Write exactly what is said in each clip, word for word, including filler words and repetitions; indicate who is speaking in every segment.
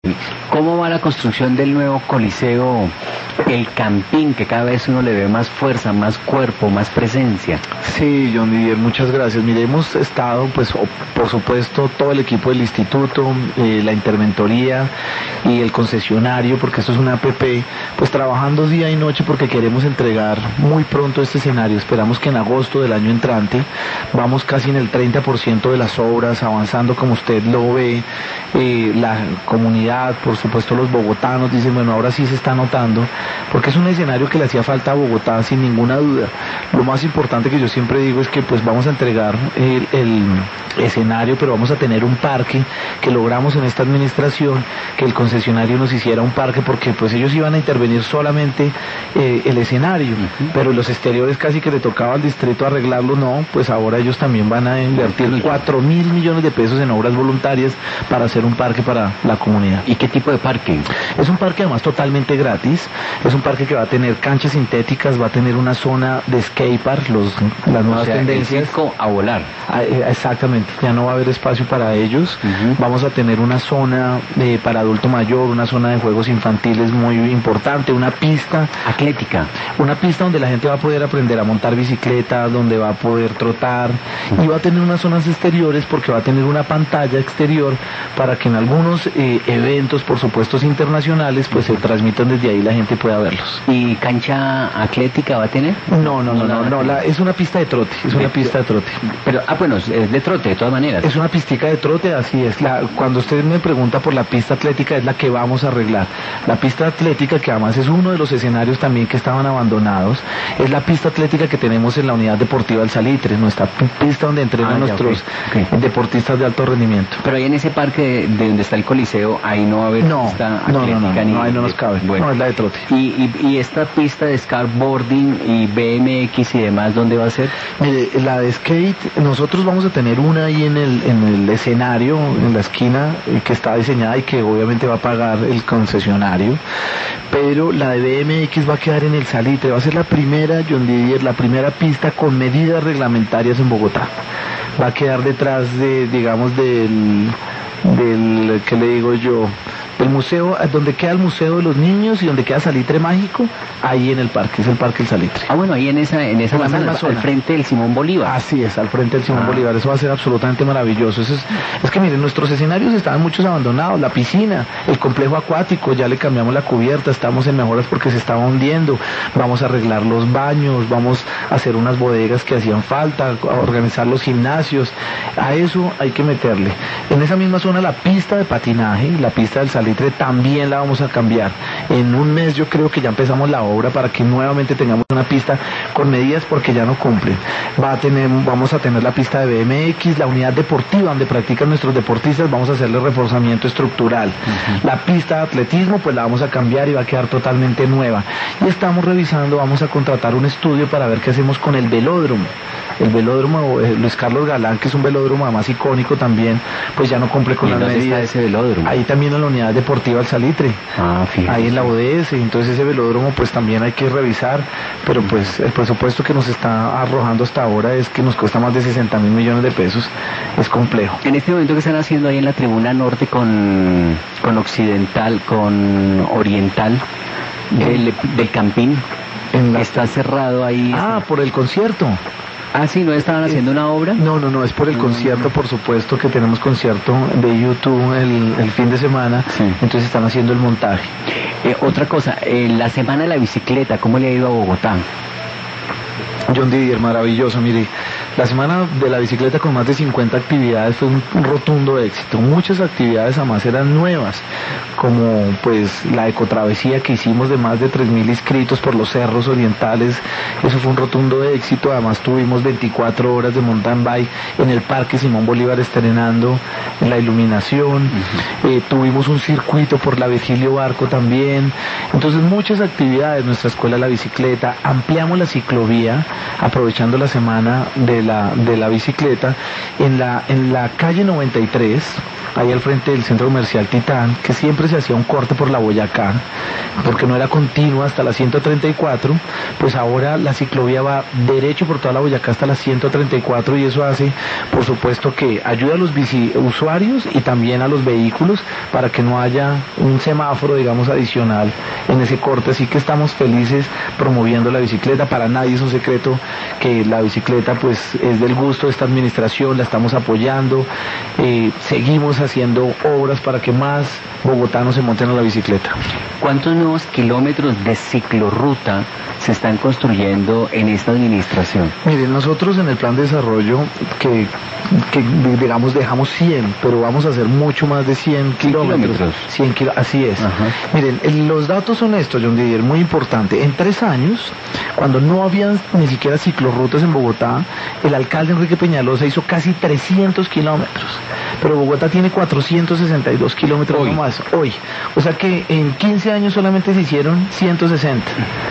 Speaker 1: ¿Cómo va la construcción del nuevo Coliseo El Campín, que cada vez uno le ve más fuerza, más cuerpo, más presencia?
Speaker 2: Sí, John Didier, muchas gracias. Mire, hemos estado, pues, por supuesto, todo el equipo del instituto, eh, la interventoría y el concesionario, porque esto es una A P P, pues trabajando día y noche porque queremos entregar muy pronto este escenario. Esperamos que en agosto del año entrante, vamos casi en el treinta por ciento de las obras, avanzando como usted lo ve. Eh, la comunidad, por supuesto los bogotanos dicen, bueno, ahora sí se está notando, porque es un escenario que le hacía falta a Bogotá sin ninguna duda. Lo más importante que yo siempre digo es que pues vamos a entregar el, el escenario, pero vamos a tener un parque, que logramos en esta administración que el concesionario nos hiciera un parque, porque pues ellos iban a intervenir solamente eh, el escenario, uh-huh. pero los exteriores casi que le tocaba al distrito arreglarlo. No, pues ahora ellos también van a invertir cuatro mil millones de pesos en obras voluntarias para hacer un parque para la comunidad.
Speaker 1: ¿Y qué tipo de parque?
Speaker 2: Es un parque además totalmente gratis, es un parque que va a tener canchas sintéticas, va a tener una zona de skatepark, los, las nuevas
Speaker 1: o sea,
Speaker 2: tendencias.
Speaker 1: El circo a volar.
Speaker 2: Ah, exactamente, ya no va a haber espacio para ellos. Uh-huh. Vamos a tener una zona eh, para adulto mayor, una zona de juegos infantiles muy importante, una pista
Speaker 1: atlética,
Speaker 2: una pista donde la gente va a poder aprender a montar bicicleta, donde va a poder trotar, uh-huh. y va a tener unas zonas exteriores porque va a tener una pantalla exterior para que en algunos eh, eventos, por supuesto internacionales, pues uh-huh. se transmitan desde ahí, la gente pueda verlos.
Speaker 1: ¿Y cancha atlética va a tener?
Speaker 2: No, no, no, no, no, no la, es una pista de trote, es de, una pista de trote.
Speaker 1: Pero, ah, bueno, es de trote, de todas maneras.
Speaker 2: Es una pistica de trote, así es. La, cuando usted me pregunta por la pista atlética, es la que vamos a arreglar. La pista atlética, que además es uno de los escenarios también que estaban abandonados, es la pista atlética que tenemos en la unidad deportiva del Salitre, nuestra pista donde entrenan ah, nuestros okay. Okay. deportistas de alto rendimiento.
Speaker 1: Pero ahí en ese parque de, de donde está el Coliseo, ahí no va a haber
Speaker 2: no,
Speaker 1: pista
Speaker 2: no,
Speaker 1: atlética.
Speaker 2: No, no,
Speaker 1: ni
Speaker 2: no, ahí no nos cabe.
Speaker 1: Bueno.
Speaker 2: No, es la de trote.
Speaker 1: ¿Y, y, y esta pista de skateboarding y B M X y demás, dónde va a ser?
Speaker 2: Mire, la de skate, nosotros vamos a tener una ahí en el, en el escenario, en la esquina, eh, que está diseñada y que obviamente va a pagar el concesionario, pero la de B M X va a quedar en el Salitre, va a ser la primera, John Didier, la primera pista con medidas reglamentarias en Bogotá. Va a quedar detrás de, digamos, del, del, ¿qué le digo yo?, el museo, donde queda el Museo de los Niños y donde queda Salitre Mágico, ahí en el parque, es el Parque El Salitre.
Speaker 1: Ah, bueno, ahí en esa, en esa manzana, al frente del Simón Bolívar.
Speaker 2: Así es, al frente del Simón
Speaker 1: ah.
Speaker 2: Bolívar, eso va a ser absolutamente maravilloso. Eso es, es que miren, nuestros escenarios estaban muchos abandonados, la piscina, el complejo acuático, ya le cambiamos la cubierta, estamos en mejoras porque se estaba hundiendo, vamos a arreglar los baños, vamos a hacer unas bodegas que hacían falta, a organizar los gimnasios, a eso hay que meterle. En esa misma zona la pista de patinaje, la pista del Salitre, también la vamos a cambiar. En un mes yo creo que ya empezamos la obra para que nuevamente tengamos una pista con medidas porque ya no cumplen. Va a tener, vamos a tener la pista de B M X, la unidad deportiva donde practican nuestros deportistas, vamos a hacerle reforzamiento estructural. Uh-huh. La pista de atletismo pues la vamos a cambiar y va a quedar totalmente nueva. Y estamos revisando, vamos a contratar un estudio para ver qué hacemos con el velódromo. El velódromo eh, Luis Carlos Galán, que es un velódromo además icónico también, pues ya no cumple con las medidas.
Speaker 1: ¿Dónde está ese velódromo?
Speaker 2: Ahí también en la unidad deportiva El Salitre,
Speaker 1: ah,
Speaker 2: ahí en la O D S, entonces ese velódromo pues también hay que revisar, pero pues el presupuesto que nos está arrojando hasta ahora es que nos cuesta más de sesenta mil millones de pesos, es complejo.
Speaker 1: En este momento que están haciendo ahí en la tribuna norte con, con occidental, con oriental del, del Campín, en la... está cerrado ahí.
Speaker 2: Ah,
Speaker 1: está...
Speaker 2: por el concierto.
Speaker 1: Ah, sí, ¿no estaban haciendo una obra?
Speaker 2: No, no, no, es por el concierto, por supuesto, que tenemos concierto de YouTube el, el fin de semana, sí. Entonces están haciendo el montaje.
Speaker 1: Eh, otra cosa, eh, la semana de la bicicleta, ¿cómo le ha ido a Bogotá?
Speaker 2: John Didier, maravilloso, mire, la semana de la bicicleta con más de cincuenta actividades fue un, un rotundo éxito. Muchas actividades además eran nuevas, como pues la ecotravesía que hicimos de más de tres mil inscritos por los cerros orientales, eso fue un rotundo éxito. Además tuvimos veinticuatro horas de mountain bike en el Parque Simón Bolívar estrenando la iluminación, uh-huh. eh, tuvimos un circuito por la Virgilio Barco también, entonces muchas actividades, nuestra escuela de la bicicleta, ampliamos la ciclovía, aprovechando la semana del la, de la bicicleta, en la, en la calle noventa y tres, ahí al frente del centro comercial Titán, que siempre se hacía un corte por la Boyacá, porque no era continua hasta la ciento treinta y cuatro, pues ahora la ciclovía va derecho por toda la Boyacá hasta la ciento treinta y cuatro, y eso hace, por supuesto, que ayuda a los bici usuarios y también a los vehículos para que no haya un semáforo, digamos, adicional en ese corte. Así que estamos felices promoviendo la bicicleta. Para nadie es un secreto que la bicicleta pues es del gusto de esta administración, la estamos apoyando, eh, seguimos haciendo obras para que más bogotanos se monten a la bicicleta.
Speaker 1: ¿Cuántos nuevos kilómetros de ciclorruta se están construyendo en esta administración?
Speaker 2: Miren, nosotros en el plan de desarrollo que, que digamos dejamos cien, pero vamos a hacer mucho más de cien kilómetros. cien kilómetros, así es. Ajá. Miren, el, los datos son estos, John Didier, muy importante. En tres años, cuando no había ni siquiera ciclorrutas en Bogotá, el alcalde Enrique Peñalosa hizo casi trescientos kilómetros, pero Bogotá tiene cuatrocientos sesenta y dos kilómetros hoy. Nomás, hoy. O sea que en quince años solamente se hicieron ciento sesenta.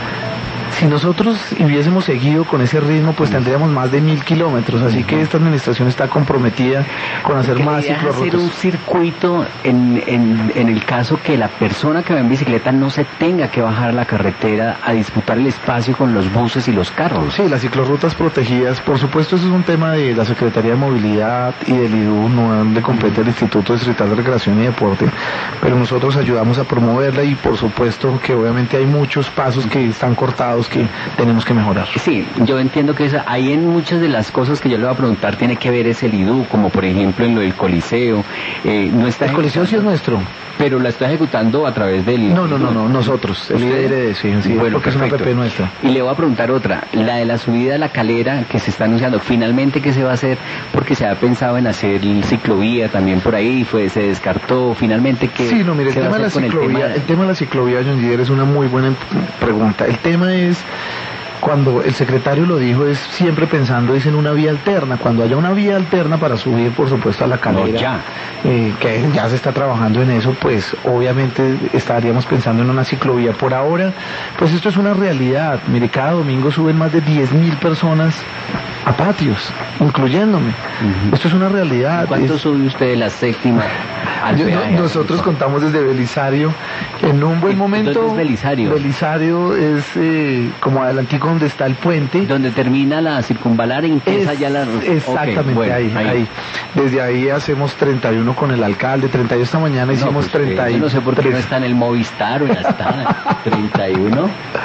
Speaker 2: Si nosotros hubiésemos seguido con ese ritmo, pues tendríamos más de mil kilómetros. Así que esta administración está comprometida con hacer
Speaker 1: Porque
Speaker 2: más ciclorrutas.
Speaker 1: Hacer un circuito en, en, en el caso que la persona que va en bicicleta no se tenga que bajar a la carretera a disputar el espacio con los buses y los carros.
Speaker 2: Sí, las ciclorrutas protegidas, por supuesto, eso es un tema de la Secretaría de Movilidad y del I D U, no le compete el Instituto Distrital de Recreación y Deporte, pero nosotros ayudamos a promoverla y por supuesto que obviamente hay muchos pasos que están cortados que tenemos que mejorar.
Speaker 1: Sí, yo entiendo que esa, ahí en muchas de las cosas que yo le voy a preguntar tiene que ver es el I D U, como por ejemplo en lo del Coliseo. Eh, no está
Speaker 2: el Coliseo sí es nuestro.
Speaker 1: Pero la está ejecutando a través del...
Speaker 2: No, no, no, no, nosotros, el I D R, sí, sí,
Speaker 1: bueno,
Speaker 2: porque perfecto. Es una P P nuestra.
Speaker 1: Y le voy a preguntar otra, la de la subida a la Calera que se está anunciando, finalmente ¿qué se va a hacer? Porque se ha pensado en hacer ciclovía también por ahí, fue, se descartó, finalmente ¿qué
Speaker 2: Sí, no, mire, el
Speaker 1: se
Speaker 2: tema,
Speaker 1: va a
Speaker 2: de la
Speaker 1: hacer con
Speaker 2: ciclovía,
Speaker 1: el tema de...
Speaker 2: el tema de la ciclovía, John Didier, es una muy buena pregunta. El tema es... Cuando el secretario lo dijo, es siempre pensando es en una vía alterna. Cuando haya una vía alterna para subir, por supuesto, a la Calera,
Speaker 1: no, ya.
Speaker 2: Eh, que ya se está trabajando en eso, pues obviamente estaríamos pensando en una ciclovía. Por ahora, pues esto es una realidad. Mire, cada domingo suben más de diez mil personas a patios, incluyéndome. Uh-huh. Esto es una realidad.
Speaker 1: ¿Cuánto
Speaker 2: es...
Speaker 1: sube usted de la séptima al
Speaker 2: Yo,
Speaker 1: peaje?
Speaker 2: Nosotros contamos desde Belisario, en un buen momento.
Speaker 1: ¿Dónde es Belisario?
Speaker 2: Belisario es eh, como adelantico donde está el puente.
Speaker 1: Donde termina la circunvalar y empieza
Speaker 2: es,
Speaker 1: ya la...
Speaker 2: Exactamente, okay, bueno, ahí, ahí, ahí. Desde ahí hacemos treinta y uno con el alcalde, treinta y uno esta mañana hicimos
Speaker 1: no, pues,
Speaker 2: treinta y uno.
Speaker 1: Yo no sé por qué no está en el Movistar o ya está, treinta y uno.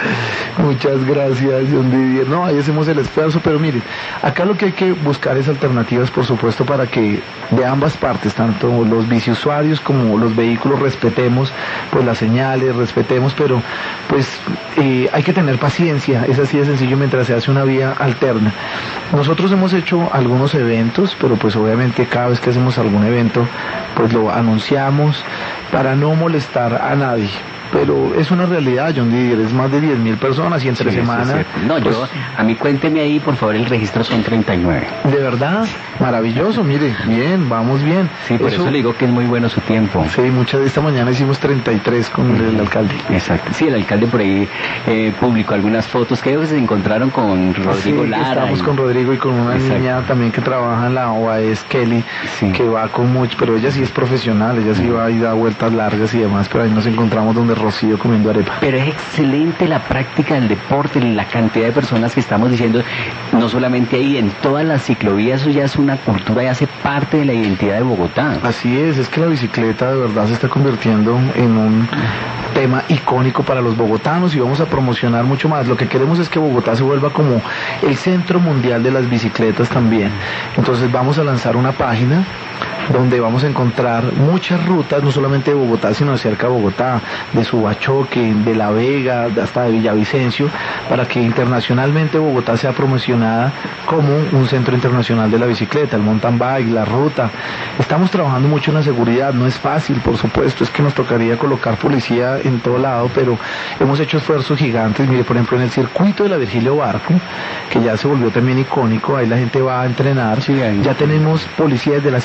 Speaker 2: Muchas gracias, John Didier. No, ahí hacemos el esfuerzo, pero mire, acá lo que hay que buscar es alternativas, por supuesto, para que de ambas partes, tanto los biciusuarios como los vehículos, respetemos pues las señales, respetemos, pero pues eh, hay que tener paciencia, es así de sencillo mientras se hace una vía alterna. Nosotros hemos hecho algunos eventos, pero pues obviamente cada vez que hacemos algún evento, pues lo anunciamos para no molestar a nadie. Pero es una realidad, John Didier, es más de diez mil personas y entre sí, semana...
Speaker 1: Sí, sí. No, pues, yo, a mí cuénteme ahí, por favor, el registro son treinta y nueve.
Speaker 2: ¿De verdad? Maravilloso, mire, bien, vamos bien.
Speaker 1: Sí, por eso, eso le digo que es muy bueno su tiempo.
Speaker 2: Sí, muchas de esta mañana hicimos treinta y tres con uh-huh. el alcalde.
Speaker 1: Exacto, sí, el alcalde por ahí eh, publicó algunas fotos, creo que se encontraron con Rodrigo
Speaker 2: sí,
Speaker 1: Lara.
Speaker 2: estamos y... con Rodrigo y con una Exacto. niña también que trabaja en la O A E S, Kelly, sí. que va con mucho, pero ella sí es profesional, ella sí uh-huh. va y da vueltas largas y demás, pero ahí nos encontramos donde Rocío comiendo arepa.
Speaker 1: Pero es excelente la práctica del deporte, la cantidad de personas que estamos diciendo, no solamente ahí, en todas las ciclovías, eso ya es una cultura y hace parte de la identidad de Bogotá.
Speaker 2: Así es, es que la bicicleta de verdad se está convirtiendo en un tema icónico para los bogotanos y vamos a promocionar mucho más. Lo que queremos es que Bogotá se vuelva como el centro mundial de las bicicletas también. Entonces vamos a lanzar una página donde vamos a encontrar muchas rutas, no solamente de Bogotá, sino de cerca de Bogotá, de Subachoque, de La Vega, hasta de Villavicencio, para que internacionalmente Bogotá sea promocionada como un centro internacional de la bicicleta, el mountain bike, la ruta. Estamos trabajando mucho en la seguridad, no es fácil, por supuesto, es que nos tocaría colocar policía en todo lado, pero hemos hecho esfuerzos gigantes. Mire, por ejemplo, en el circuito de la Virgilio Barco, que ya se volvió también icónico, ahí la gente va a entrenar, sí, ya tenemos policía desde las cinco de la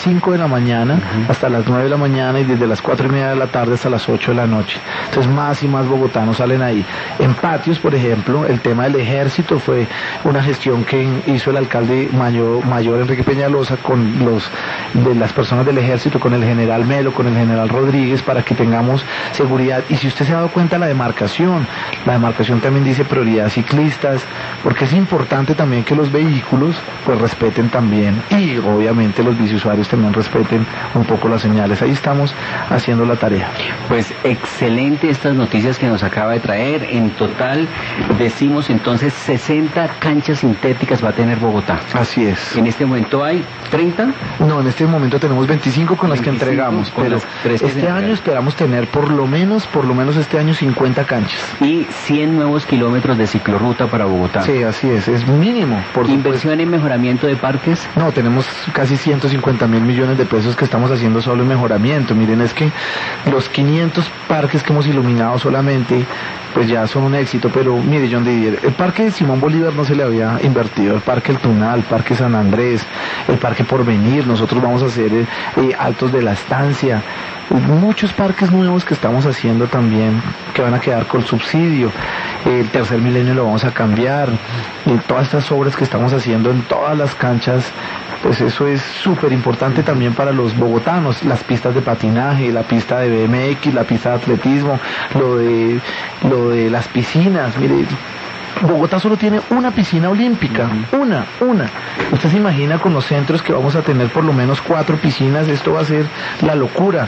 Speaker 2: la mañana uh-huh. hasta las nueve de la mañana y desde las cuatro y media de la tarde hasta las ocho de la noche. Entonces más y más bogotanos salen ahí. En patios, por ejemplo, el tema del ejército fue una gestión que hizo el alcalde mayor, mayor Enrique Peñalosa con los de las personas del ejército, con el general Melo, con el general Rodríguez, para que tengamos seguridad. Y si usted se ha dado cuenta, la demarcación, la demarcación también dice prioridad ciclistas, porque es importante también que los vehículos pues respeten también, y obviamente los biciusuarios también respeten un poco las señales. Ahí estamos haciendo la tarea.
Speaker 1: Pues excelente estas noticias que nos acaba de traer. En total decimos entonces sesenta canchas sintéticas va a tener Bogotá.
Speaker 2: Así es.
Speaker 1: En este momento hay treinta.
Speaker 2: No, en este momento tenemos veinticinco con las que entregamos,
Speaker 1: con
Speaker 2: pero
Speaker 1: las tres que
Speaker 2: este año esperamos tener por lo menos, por lo menos este año cincuenta canchas.
Speaker 1: Y cien nuevos kilómetros de ciclorruta para Bogotá.
Speaker 2: Sí, así es, es mínimo. Por
Speaker 1: ¿Inversión supuesto. En mejoramiento de parques?
Speaker 2: No, tenemos casi ciento cincuenta mil millones de pesos que estamos haciendo solo en mejoramiento. Miren, es que los quinientos parques que hemos iluminado solamente, pues ya son un éxito, pero mire, John Didier, el parque de Simón Bolívar no se le había invertido, el parque El Tunal, el parque San Andrés, el parque Porvenir, nosotros vamos a hacer eh, eh, Altos de la Estancia, muchos parques nuevos que estamos haciendo también, que van a quedar con subsidio, eh, el Tercer Milenio lo vamos a cambiar, eh, todas estas obras que estamos haciendo en todas las canchas, pues eso es súper importante también para los bogotanos, las pistas de patinaje, la pista de B M X, la pista de atletismo, lo de, lo de las piscinas, mire, Bogotá solo tiene una piscina olímpica, uh-huh. una, una. Usted se imagina con los centros que vamos a tener por lo menos cuatro piscinas, esto va a ser la locura.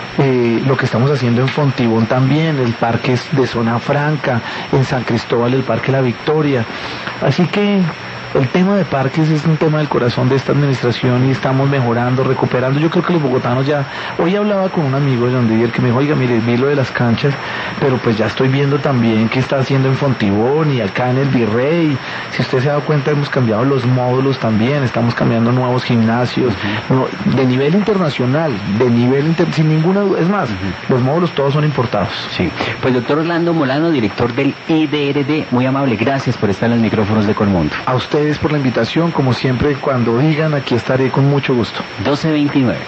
Speaker 2: Eh, lo que estamos haciendo en Fontibón también, el parque de Zona Franca, en San Cristóbal el parque La Victoria. Así que el tema de parques es un tema del corazón de esta administración y estamos mejorando, recuperando. Yo creo que los bogotanos ya... Hoy hablaba con un amigo de John Didier que me dijo, oiga, mire, vi lo de las canchas, pero pues ya estoy viendo también qué está haciendo en Fontibón y acá en el Virrey. Si usted se ha dado cuenta, hemos cambiado los módulos también, estamos cambiando nuevos gimnasios, uh-huh. no, de nivel internacional, de nivel inter, sin ninguna duda. Es más, uh-huh. los módulos todos son importados.
Speaker 1: Sí. Pues doctor Orlando Molano, director del I D R D, muy amable, gracias por estar en los micrófonos de Colmundo.
Speaker 2: A usted por la invitación, como siempre, cuando digan, aquí estaré con mucho gusto.
Speaker 1: doce veintinueve.